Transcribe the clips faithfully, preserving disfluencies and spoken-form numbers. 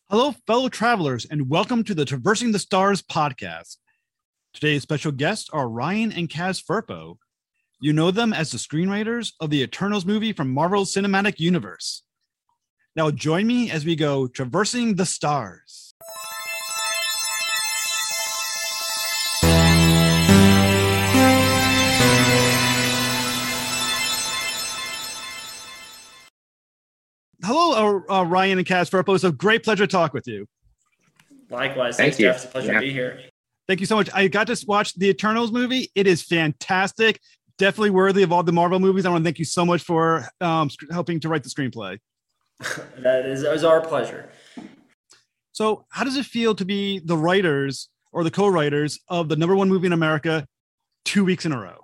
Hello, fellow travelers, and welcome to the Traversing the Stars podcast. Today's special guests are Ryan and Kaz Firpo. You know them as the screenwriters of the Eternals movie from Marvel's Cinematic Universe. Now join me as we go traversing the stars. Hello, uh, uh, Ryan and Kaz Firpo. It's a great pleasure to talk with you. Likewise. Thank Thanks, you. Jeff. It's a pleasure Yeah. to be here. Thank you so much. I got to watch the Eternals movie. It is fantastic. Definitely worthy of all the Marvel movies. I want to thank you so much for um, sc- helping to write the screenplay. That is, it was our pleasure. So how does it feel to be the writers or the co-writers of the number one movie in America two weeks in a row?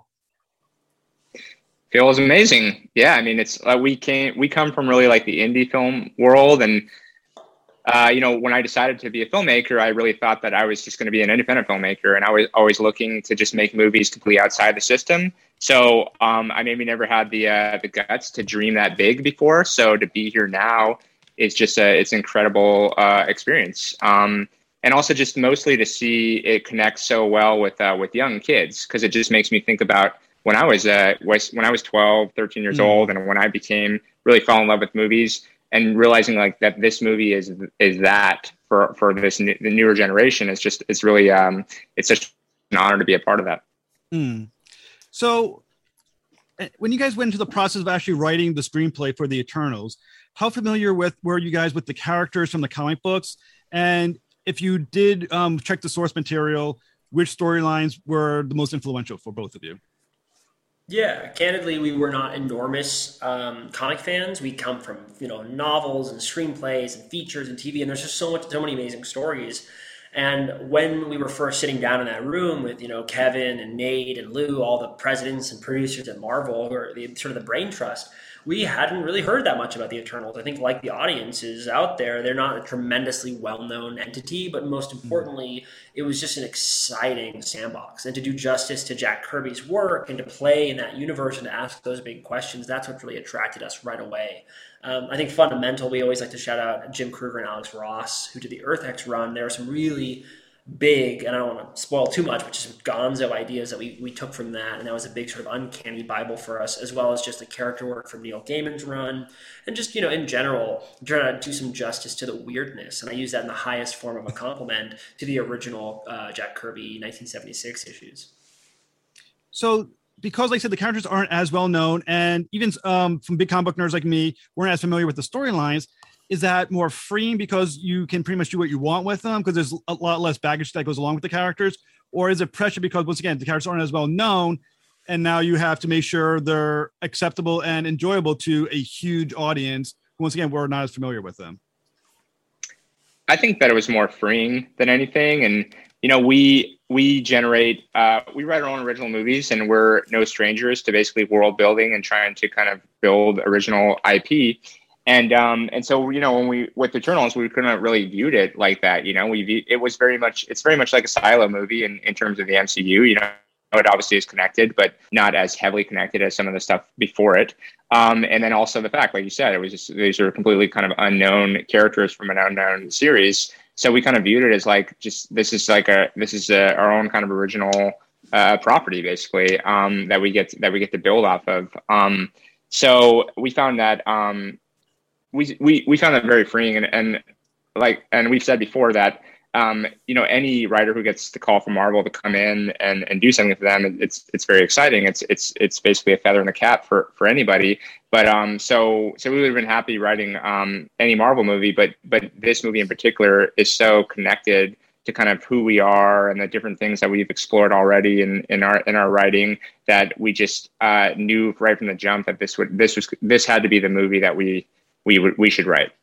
Feels amazing. Yeah, I mean, it's uh, we came we come from really like the indie film world, and uh, you know, when I decided to be a filmmaker, I really thought that I was just going to be an independent filmmaker, and I was always looking to just make movies completely outside the system. So um, I maybe never had the uh, the guts to dream that big before. So to be here now is just a it's an incredible uh, experience. Um, and also just mostly to see it connect so well with uh, with young kids, because it just makes me think about when I was uh, was when I was twelve, thirteen years Mm. old, and when I became really fell in love with movies, and realizing like that this movie is is that for for this new, the newer generation is just it's really um it's such an honor to be a part of that. Mm. So uh, when you guys went into the process of actually writing the screenplay for the Eternals, how familiar with were you guys with the characters from the comic books? And if you did um, check the source material, which storylines were the most influential for both of you? Yeah, candidly, we were not enormous um, comic fans. We come from, you know, novels and screenplays and features and T V, and there's just so much, so many amazing stories. And when we were first sitting down in that room with, you know, Kevin and Nate and Lou, all the presidents and producers at Marvel, or the sort of the brain trust, we hadn't really heard that much about the Eternals. I think, like the audiences out there, they're not a tremendously well-known entity, but most importantly, it was just an exciting sandbox. And to do justice to Jack Kirby's work and to play in that universe and to ask those big questions, that's what really attracted us right away. Um, I think fundamental, we always like to shout out Jim Kruger and Alex Ross, who did the Earth X run. There are some really big, and I don't want to spoil too much, but just gonzo ideas that we, we took from that. And that was a big sort of uncanny Bible for us, as well as just the character work from Neil Gaiman's run. And just, you know, in general, trying to do some justice to the weirdness. And I use that in the highest form of a compliment to the original uh, Jack Kirby nineteen seventy-six issues. So because, like I said, the characters aren't as well known, and even um, from big comic book nerds like me, weren't as familiar with the storylines, is that more freeing because you can pretty much do what you want with them because there's a lot less baggage that goes along with the characters? Or is it pressure because, once again, the characters aren't as well known, and now you have to make sure they're acceptable and enjoyable to a huge audience who, once again, we're not as familiar with them? I think that it was more freeing than anything, and you know we we generate uh, we write our own original movies, and we're no strangers to basically world building and trying to kind of build original I P. And um and so you know when we with Eternals we couldn't really viewed it like that. You know we view, it was very much it's very much like a silo movie in, in terms of the M C U. You know it obviously is connected, but not as heavily connected as some of the stuff before it. Um and then also the fact, like you said, it was just these are completely kind of unknown characters from an unknown series. So we kind of viewed it as like just this is like a this is a, our own kind of original uh, property basically um that we get that we get to build off of. Um so we found that. Um, We, we we found that very freeing, and, and like and we've said before that um, you know any writer who gets the call from Marvel to come in and, and do something for them, it's it's very exciting. It's it's it's basically a feather in the cap for, for anybody. But um so so we would have been happy writing um any Marvel movie, but but this movie in particular is so connected to kind of who we are and the different things that we've explored already in, in our in our writing that we just uh, knew right from the jump that this would this was this had to be the movie that we. we would we should write.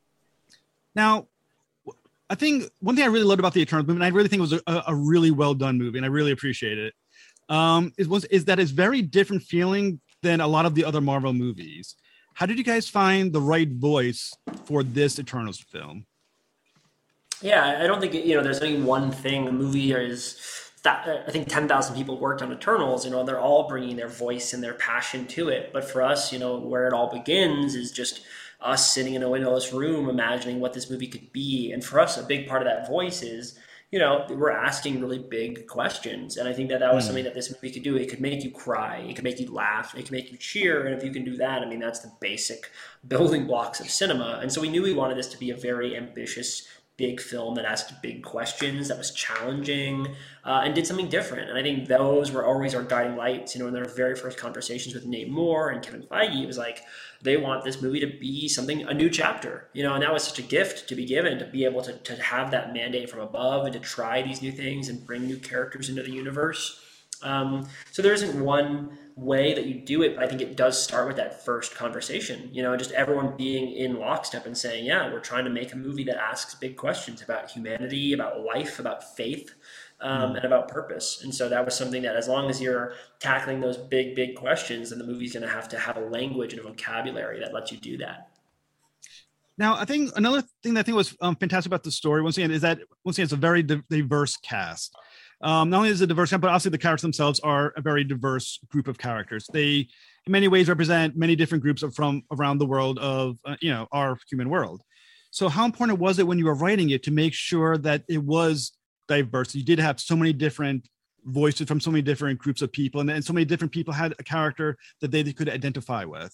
Now, I think one thing I really loved about the Eternals movie, and I really think it was a, a really well done movie, and I really appreciate it, um, is was is that it's very different feeling than a lot of the other Marvel movies. How did you guys find the right voice for this Eternals film? Yeah, I don't think, you know, there's any one thing. The movie is that I think ten thousand people worked on Eternals. You know, they're all bringing their voice and their passion to it. But for us, you know, where it all begins is just us sitting in a windowless room imagining what this movie could be. And for us, a big part of that voice is, you know, we're asking really big questions. And I think that that was Mm. something that this movie could do. It could make you cry. It could make you laugh. It could make you cheer. And if you can do that, I mean, that's the basic building blocks of cinema. And so we knew we wanted this to be a very ambitious, big film that asked big questions, that was challenging, uh, and did something different. And I think those were always our guiding lights. You know, in their very first conversations with Nate Moore and Kevin Feige, it was like, they want this movie to be something, a new chapter, you know, and that was such a gift to be given, to be able to, to have that mandate from above and to try these new things and bring new characters into the universe. Um, so there isn't one way that you do it, but I think it does start with that first conversation, you know, just everyone being in lockstep and saying, yeah, we're trying to make a movie that asks big questions about humanity, about life, about faith, um, mm. and about purpose. And so that was something that, as long as you're tackling those big, big questions, then the movie's going to have to have a language and a vocabulary that lets you do that. Now, I think another thing that I think was um, fantastic about the story, once again, is that once again, it's a very di- diverse cast. Um, not only is it a diverse cast, but also the characters themselves are a very diverse group of characters. They, in many ways, represent many different groups from around the world of, uh, you know, our human world. So how important was it when you were writing it to make sure that it was diverse? You did have so many different voices from so many different groups of people, and, and so many different people had a character that they could identify with.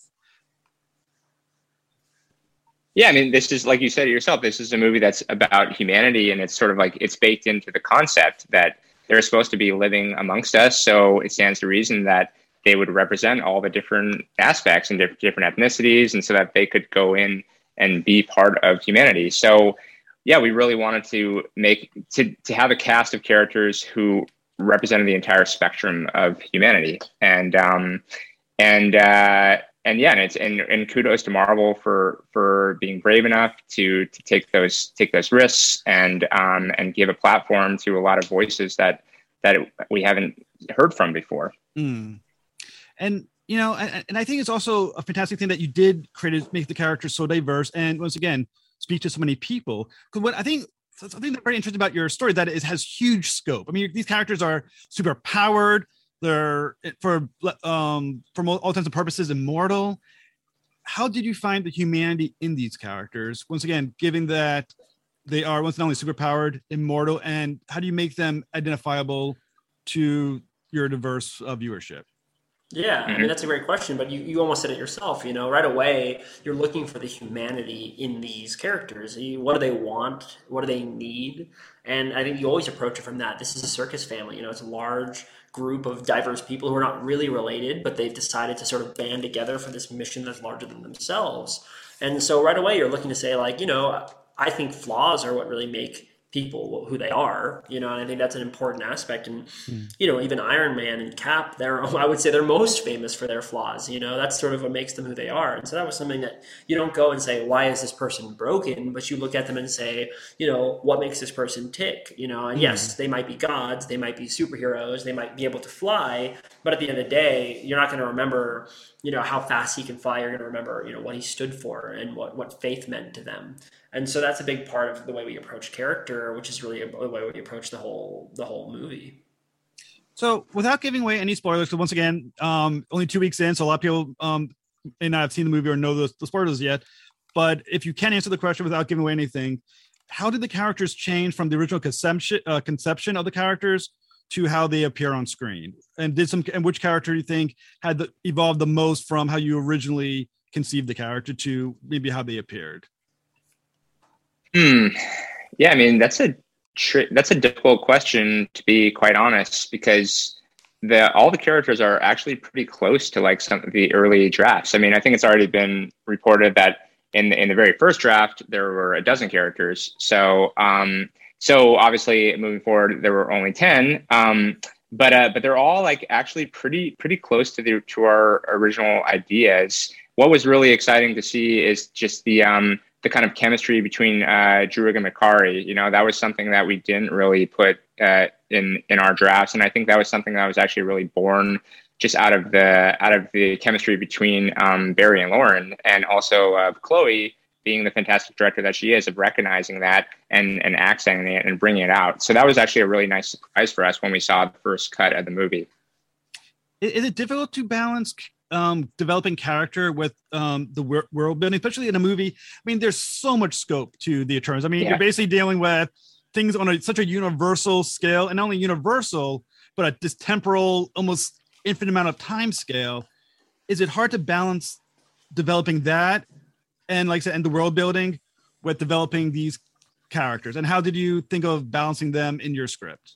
Yeah, I mean, this is, like you said yourself, this is a movie that's about humanity, and it's sort of like, it's baked into the concept that they're supposed to be living amongst us. So it stands to reason that they would represent all the different aspects and different, different ethnicities, and so that they could go in and be part of humanity. So yeah, we really wanted to make, to, to have a cast of characters who represented the entire spectrum of humanity. And, um, and, uh, And yeah, and it's and, and kudos to Marvel for for being brave enough to to take those take those risks and um and give a platform to a lot of voices that that we haven't heard from before. Mm. And you know, and, and I think it's also a fantastic thing that you did create, make the characters so diverse, and once again speak to so many people. Because what I think something that's very interesting about your story, that it has huge scope. I mean, these characters are super powered. They're, for um for all intents and purposes, immortal. How did you find the humanity in these characters? Once again, given that they are once not only superpowered, immortal, and how do you make them identifiable to your diverse uh, viewership? Yeah, I mean, that's a great question, but you, you almost said it yourself, you know, right away, you're looking for the humanity in these characters. You, what do they want? What do they need? And I think you always approach it from that. This is a circus family, you know, it's a large group of diverse people who are not really related, but they've decided to sort of band together for this mission that's larger than themselves. And so right away, you're looking to say, like, you know, I think flaws are what really make people who they are, you know, and I think that's an important aspect. And, mm. you know, even Iron Man and Cap, they're, I would say they're most famous for their flaws, you know, that's sort of what makes them who they are. And so that was something that you don't go and say, why is this person broken? But you look at them and say, you know, what makes this person tick, you know, and mm. yes, they might be gods, they might be superheroes, they might be able to fly, but at the end of the day, you're not going to remember, you know, how fast he can fly. You're going to remember, you know, what he stood for and what, what faith meant to them. And so that's a big part of the way we approach character, which is really the way we approach the whole the whole movie. So without giving away any spoilers, so once again, um, only two weeks in, so a lot of people um, may not have seen the movie or know the, the spoilers yet. But if you can answer the question without giving away anything, how did the characters change from the original conception uh, conception of the characters to how they appear on screen? And did some and which character do you think had the, evolved the most from how you originally conceived the character to maybe how they appeared? Hmm. Yeah, I mean, that's a tri- that's a difficult question, to be quite honest, because the all the characters are actually pretty close to like some of the early drafts. I mean, I think it's already been reported that in the, in the very first draft there were a dozen characters. So um, so obviously moving forward there were only ten. Um, but uh, but they're all like actually pretty pretty close to the to our original ideas. What was really exciting to see is just the um, the kind of chemistry between uh, Druig and Makkari. You know, that was something that we didn't really put uh, in in our drafts, and I think that was something that was actually really born just out of the out of the chemistry between um, Barry and Lauren, and also of uh, Chloe being the fantastic director that she is, of recognizing that and and accenting it and bringing it out. So that was actually a really nice surprise for us when we saw the first cut of the movie. Is it difficult to balance um, developing character with um, the wor- world building, especially in a movie? I mean, there's so much scope to the Eternals. I mean, yeah. You're basically dealing with things on a, such a universal scale, and not only universal, but at this temporal, almost infinite amount of time scale. Is it hard to balance developing that and, like I said, and the world building with developing these characters? And how did you think of balancing them in your script?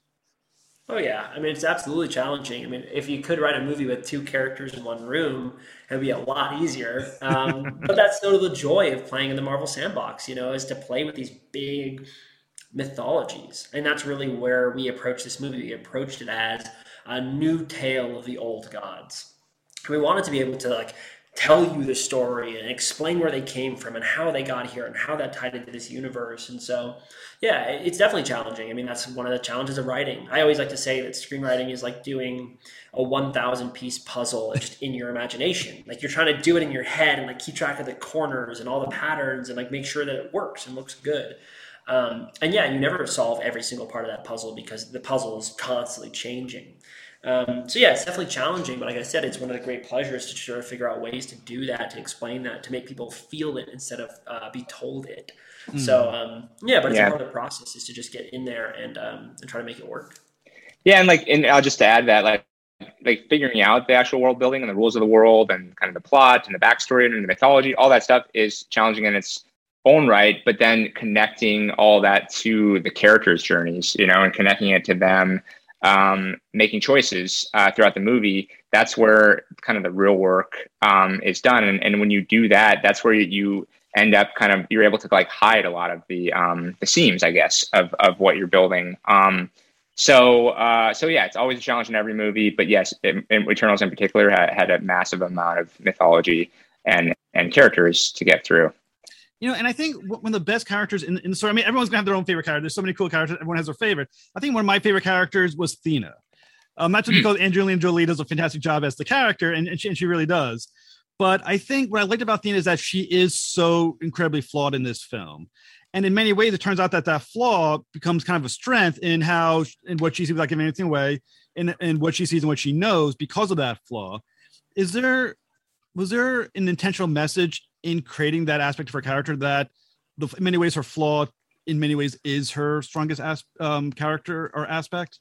Oh yeah, I mean, it's absolutely challenging. I mean, if you could write a movie with two characters in one room, it'd be a lot easier. Um, but that's sort of the joy of playing in the Marvel sandbox, you know, is to play with these big mythologies. And that's really where we approached this movie. We approached it as a new tale of the old gods. We wanted to be able to like tell you the story and explain where they came from and how they got here and how that tied into this universe. And so, yeah, it's definitely challenging. I mean, that's one of the challenges of writing. I always like to say that screenwriting is like doing a one thousand piece puzzle just in your imagination. Like you're trying to do it in your head and like keep track of the corners and all the patterns and like make sure that it works and looks good. Um, and yeah, you never solve every single part of that puzzle because the puzzle is constantly changing. Um, so yeah, it's definitely challenging, but like I said, it's one of the great pleasures to sort of figure out ways to do that, to explain that, to make people feel it instead of uh, be told it. Mm. So um, yeah, but it's yeah. part of the process is to just get in there and um, and try to make it work. Yeah, and like, and I'll just add that like like figuring out the actual world building and the rules of the world and kind of the plot and the backstory and the mythology, all that stuff is challenging in its own right. But then connecting all that to the characters' journeys, you know, and connecting it to them. Um, making choices uh, throughout the movie, that's where kind of the real work um, is done. And, and when you do that, that's where you, you end up kind of, you're able to like hide a lot of the um, the seams, I guess, of, of what you're building. Um, so, uh, so yeah, it's always a challenge in every movie, but yes, it, Eternals in particular had, had a massive amount of mythology and, and characters to get through. You know, and I think one of the best characters in, in the story, I mean, everyone's gonna have their own favorite character. There's so many cool characters. Everyone has their favorite. I think one of my favorite characters was Thena. Um, not just because Angelina Jolie does a fantastic job as the character, and, and, she, and she really does. But I think what I liked about Thena is that she is so incredibly flawed in this film. And in many ways, it turns out that that flaw becomes kind of a strength in how, in what she sees without giving anything away, in, in what she sees and what she knows because of that flaw. Is there, was there an intentional message in creating that aspect of her character that the, in many ways her flaw in many ways is her strongest as, um, character or aspect?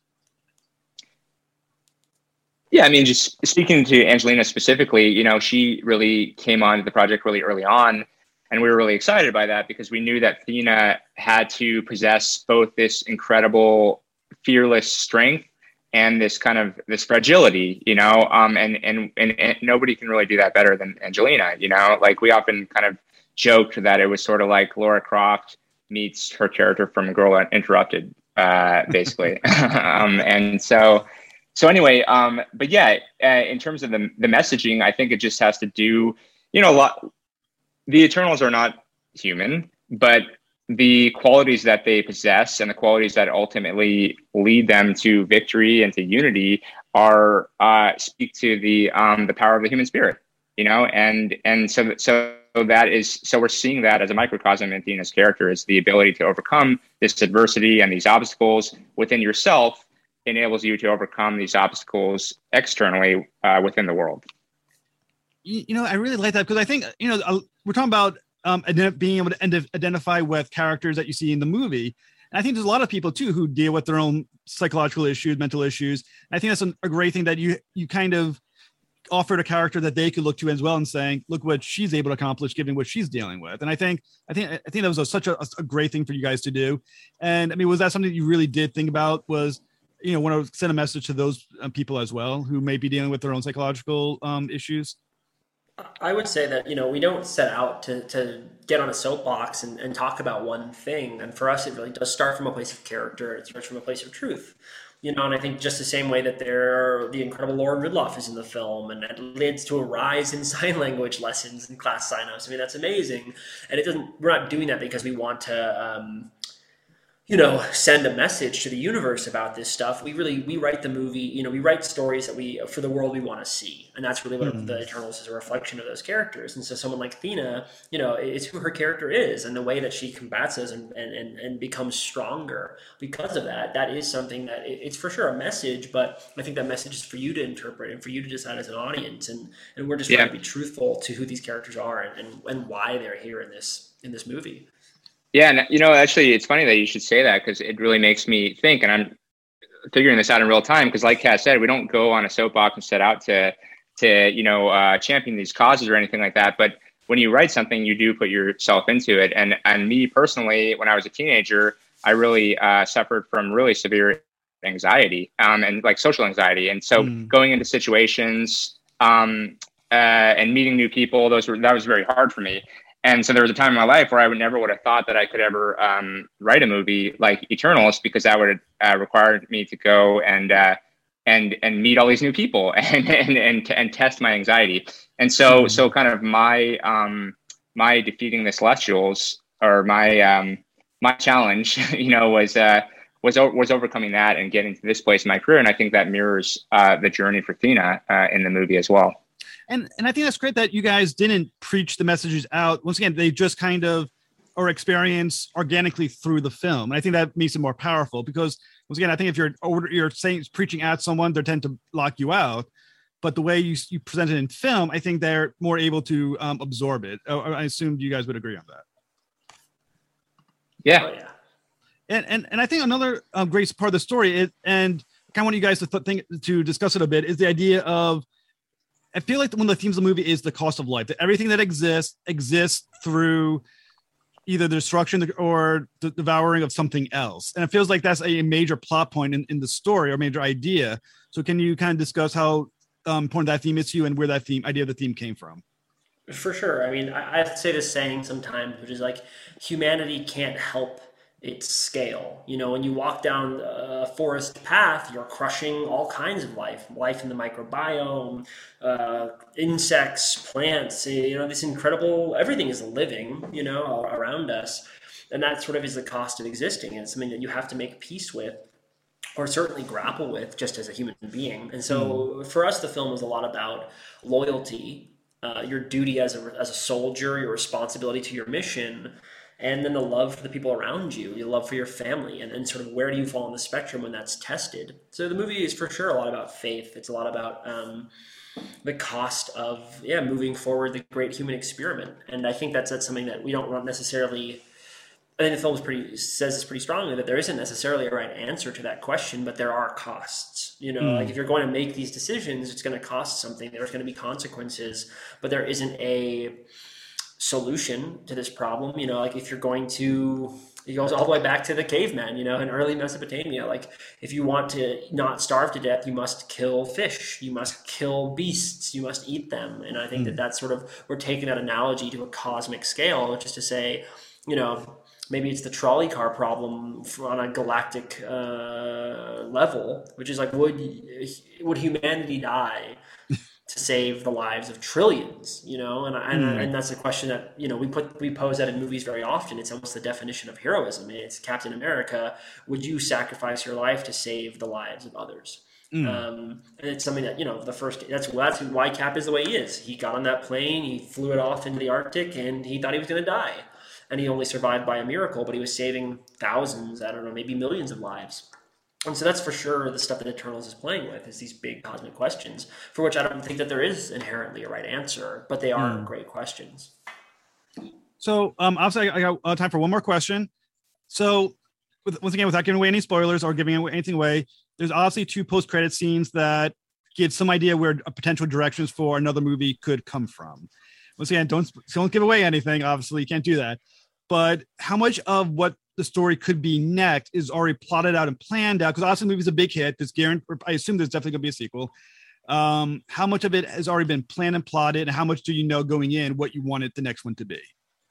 Yeah, I mean, just speaking to Angelina specifically, you know, she really came on to the project really early on, and we were really excited by that because we knew that Thena had to possess both this incredible, fearless strength and this kind of this fragility, you know, um, and, and, and, and nobody can really do that better than Angelina, you know, like we often kind of joked that it was sort of like Lara Croft meets her character from Girl Interrupted, uh, basically. um, and so, so anyway, um, but yeah, uh, in terms of the, the messaging, I think it just has to do, you know, a lot, the Eternals are not human, but the qualities that they possess and the qualities that ultimately lead them to victory and to unity are uh, speak to the um, the power of the human spirit, you know, and and so so that is so we're seeing that as a microcosm in Thena's character is the ability to overcome this adversity and these obstacles within yourself enables you to overcome these obstacles externally uh, within the world. You, you know, I really like that because I think you know uh, we're talking about. Um, ident- being able to identify with characters that you see in the movie. And I think there's a lot of people too who deal with their own psychological issues, mental issues. And I think that's a, a great thing that you you kind of offered a character that they could look to as well and saying, look what she's able to accomplish given what she's dealing with. And I think I think I think that was a, such a, a great thing for you guys to do. And I mean, was that something that you really did think about? Was you know want to send a message to those uh, people as well who may be dealing with their own psychological um, issues? I would say that, you know, we don't set out to, to get on a soapbox and, and talk about one thing. And for us, it really does start from a place of character. It starts from a place of truth. You know, and I think just the same way that there, the incredible Lauren Ridloff is in the film, and it leads to a rise in sign language lessons and class sign-ups. I mean, that's amazing. And it doesn't, we're not doing that because we want to, um, you know, send a message to the universe about this stuff. We really, we write the movie, you know, we write stories that we, for the world we want to see. And that's really what Hmm. the Eternals is, a reflection of those characters. And so someone like Thena, you know, it's who her character is, and the way that she combats us and, and, and, and becomes stronger because of that. That is something that it, it's for sure a message, but I think that message is for you to interpret and for you to decide as an audience. And, and we're just Yeah. trying to be truthful to who these characters are and, and, and why they're here in this, in this movie. Yeah, and you know, actually, it's funny that you should say that because it really makes me think, and I'm figuring this out in real time. Because, like Kat said, we don't go on a soapbox and set out to, to you know, uh, champion these causes or anything like that. But when you write something, you do put yourself into it. And and me personally, when I was a teenager, I really uh, suffered from really severe anxiety um, and like social anxiety. And so, Mm. going into situations um, uh, and meeting new people, those were that was very hard for me. And so there was a time in my life where I would never would have thought that I could ever um, write a movie like Eternals, because that would uh, require me to go and uh, and and meet all these new people and and and, and test my anxiety. And so Mhm. so kind of my um, my defeating the Celestials, or my um, my challenge, you know, was uh, was was overcoming that and getting to this place in my career. And I think that mirrors uh, the journey for Thena uh, in the movie as well. And and I think that's great that you guys didn't preach the messages out. Once again, they just kind of are experienced organically through the film. And I think that makes it more powerful because once again, I think if you're over, you're saying preaching at someone, they tend to lock you out. But the way you you present it in film, I think they're more able to um, absorb it. I, I assumed you guys would agree on that. Yeah. Oh, yeah. And and and I think another um, great part of the story is, and I kind of want you guys to th- think to discuss it a bit, is the idea of, I feel like one of the themes of the movie is the cost of life. That everything that exists exists through either the destruction or the devouring of something else. And it feels like that's a major plot point in, in the story, or major idea. So can you kind of discuss how um, important that theme is to you and where that theme idea of the theme came from? For sure. I mean, I, I say this saying sometimes, which is like, humanity can't help its scale. You know, when you walk down a forest path, you're crushing all kinds of life, life in the microbiome, uh, insects, plants, you know, this incredible, everything is living, you know, around us. And that sort of is the cost of existing. And it's something that you have to make peace with, or certainly grapple with, just as a human being. And so mm. for us, the film was a lot about loyalty, uh, your duty as a, as a soldier, your responsibility to your mission, and then the love for the people around you, your love for your family, and then sort of where do you fall on the spectrum when that's tested. So the movie is for sure a lot about faith. It's a lot about um, the cost of, yeah, moving forward the great human experiment. And I think that's, that's something that we don't necessarily, I think the film is pretty, says this pretty strongly, that there isn't necessarily a right answer to that question, but there are costs. You know, mm. like if you're going to make these decisions, it's going to cost something. There's going to be consequences, but there isn't a solution to this problem. You know, like if you're going to, it goes all the way back to the caveman, you know, in early Mesopotamia. Like if you want to not starve to death, you must kill fish, you must kill beasts, you must eat them. And I think mm. that that's sort of, we're taking that analogy to a cosmic scale, which is to say, you know, maybe it's the trolley car problem on a galactic uh, level, which is like, would would humanity die to save the lives of trillions? You know, and and, mm. and that's a question that, you know, we put we pose that in movies very often. It's almost the definition of heroism. It's Captain America. Would you sacrifice your life to save the lives of others? Mm. Um, and it's something that, you know, the first that's that's why Cap is the way he is. He got on that plane, he flew it off into the Arctic, and he thought he was going to die. And he only survived by a miracle, but he was saving thousands, I don't know, maybe millions of lives. And so that's for sure the stuff that Eternals is playing with, is these big cosmic questions, for which I don't think that there is inherently a right answer, but they are mm. great questions. So um, obviously I got uh, time for one more question. So with, once again, without giving away any spoilers or giving anything away, there's obviously two post-credit scenes that give some idea where potential directions for another movie could come from. Once again, don't don't give away anything. Obviously, you can't do that. But how much of what the story could be next is already plotted out and planned out? Because obviously, the movie's a big hit. There's guaranteed. I assume there's definitely going to be a sequel. Um, how much of it has already been planned and plotted, and how much do you know going in what you wanted the next one to be?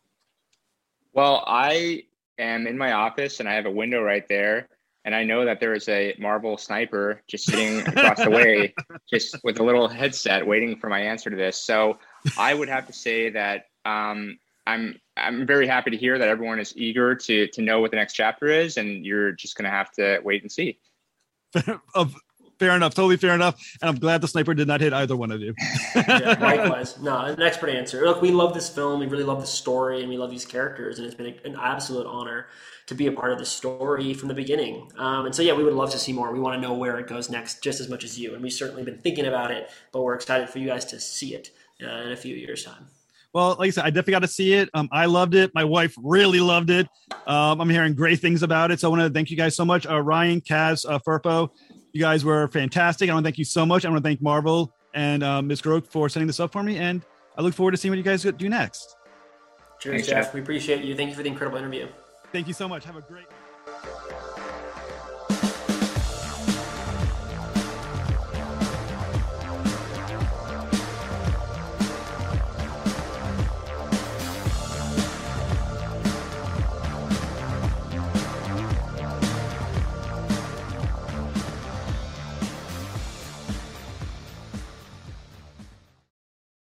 Well, I am in my office, and I have a window right there. And I know that there is a Marvel sniper just sitting across the way, just with a little headset waiting for my answer to this. So I would have to say that um, I'm I'm very happy to hear that everyone is eager to to know what the next chapter is, and you're just going to have to wait and see. of Fair enough. Totally fair enough. And I'm glad the sniper did not hit either one of you. Yeah, likewise. No, an expert answer. Look, we love this film. We really love the story, and we love these characters. And it's been an absolute honor to be a part of the story from the beginning. Um, and so, yeah, we would love to see more. We want to know where it goes next just as much as you. And we've certainly been thinking about it, but we're excited for you guys to see it uh, in a few years' time. Well, like I said, I definitely got to see it. Um, I loved it. My wife really loved it. Um, I'm hearing great things about it. So I want to thank you guys so much. Uh, Ryan, Kaz, uh, Furpo, you guys were fantastic. I want to thank you so much. I want to thank Marvel and uh, Miz Groke for setting this up for me. And I look forward to seeing what you guys do next. Cheers, Thanks, Jeff. Jeff. We appreciate you. Thank you for the incredible interview. Thank you so much. Have a great